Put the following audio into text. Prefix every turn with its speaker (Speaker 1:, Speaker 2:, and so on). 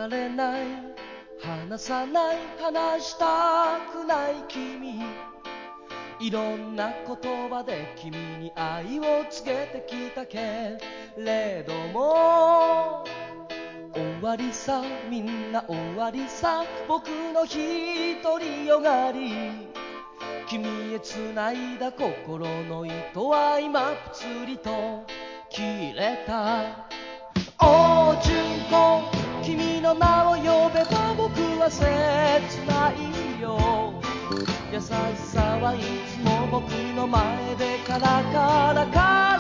Speaker 1: 離れない、離さない、話したくない君、いろんな言葉で君に愛を告げてきたけれども、終わりさ、みんな終わりさ、僕の独りよがり、君へ繋いだ心の糸は今ぷつりと切れた。お純子、君の名を呼べば僕は切ないよ。優しさはいつも僕の前でカラカラカラ